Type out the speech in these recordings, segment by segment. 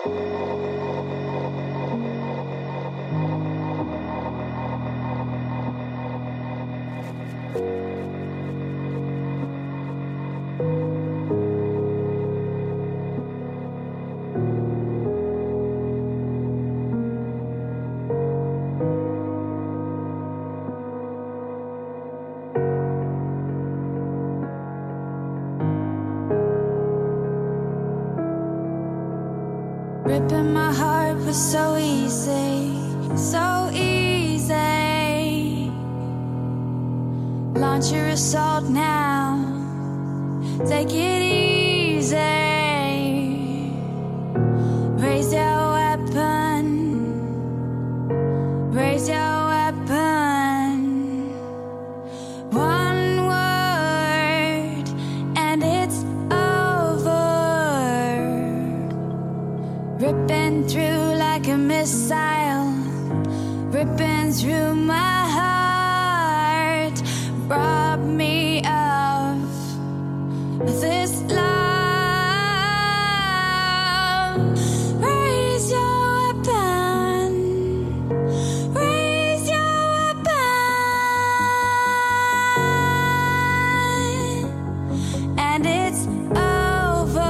Ripping my heart was so easy, so easy. Launch your assault now, take it easy. Raise your weapon, raise your weapon. One word and it's over. Ripping through like a missile, ripping through my heart. Rob me of this love. Raise your weapon, raise your weapon, and it's over.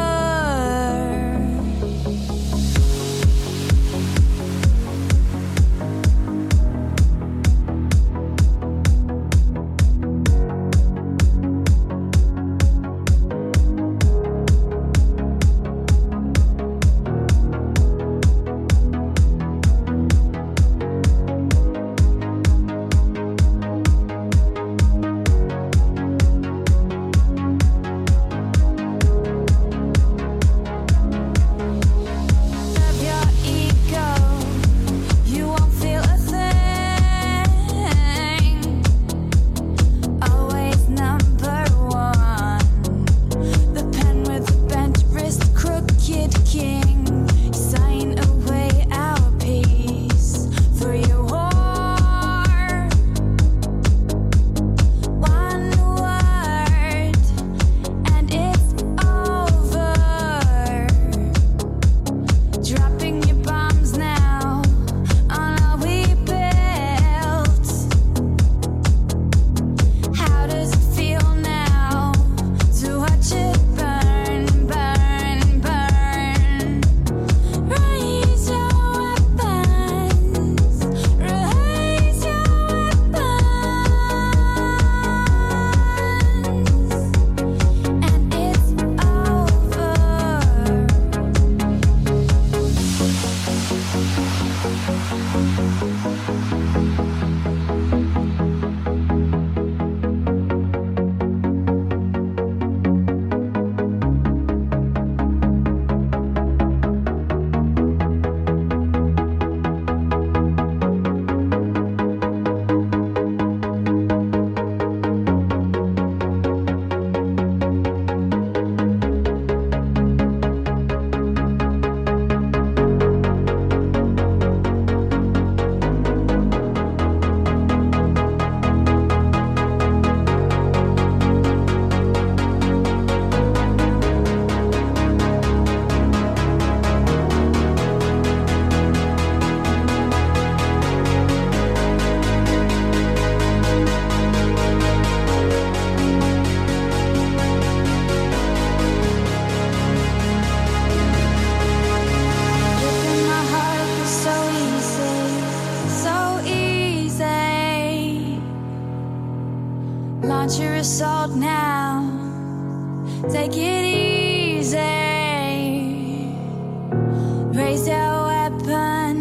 Launch your assault now, take it easy. Raise your weapon,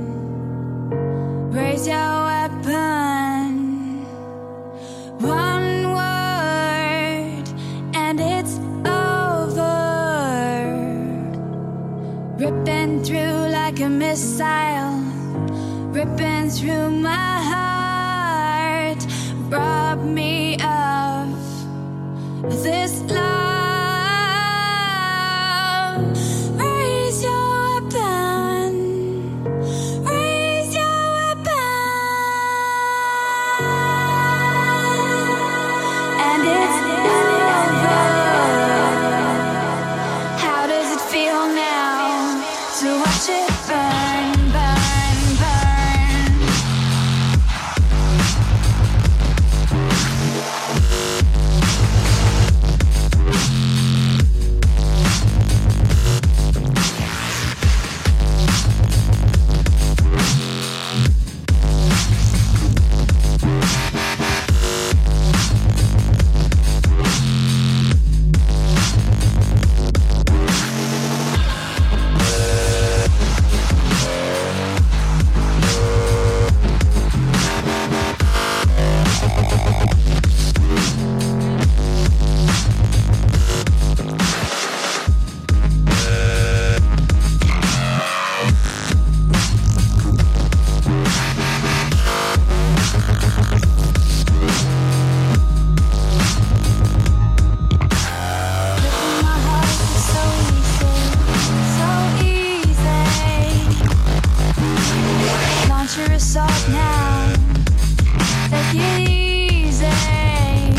raise your weapon. One word and it's over. Ripping through like a missile, ripping through my heart. Rob me of this love. Raise your weapon, raise your weapon, and it's over. How does it feel now to watch it burn, burn, burn.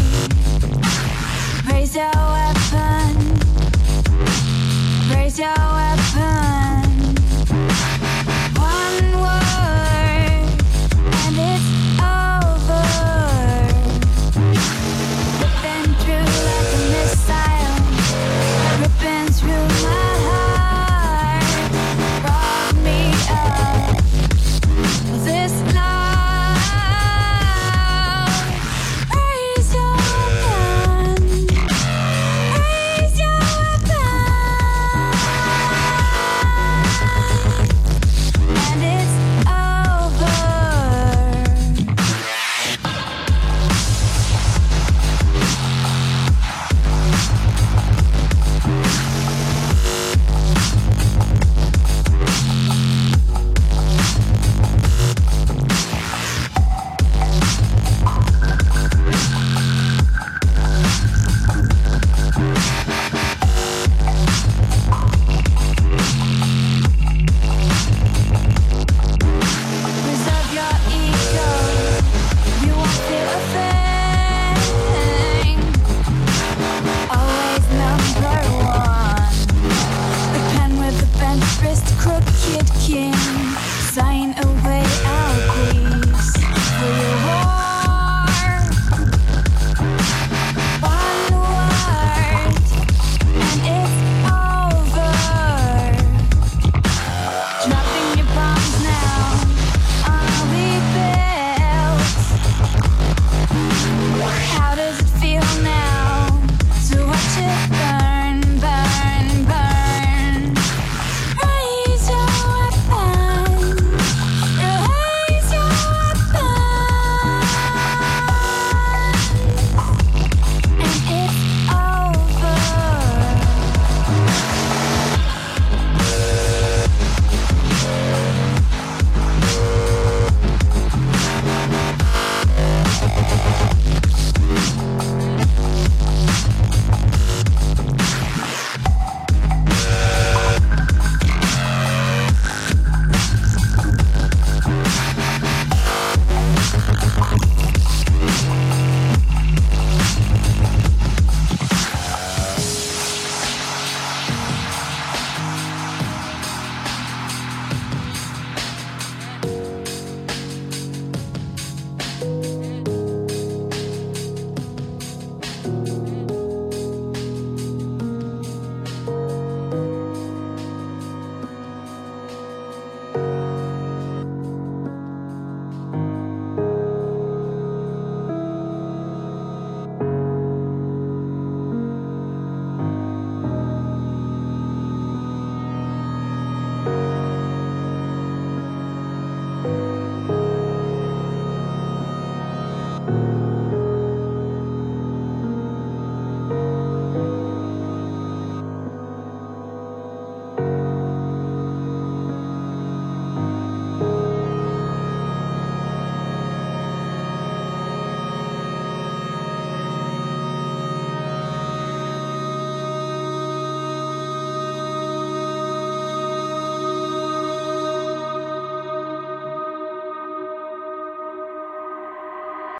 Raise your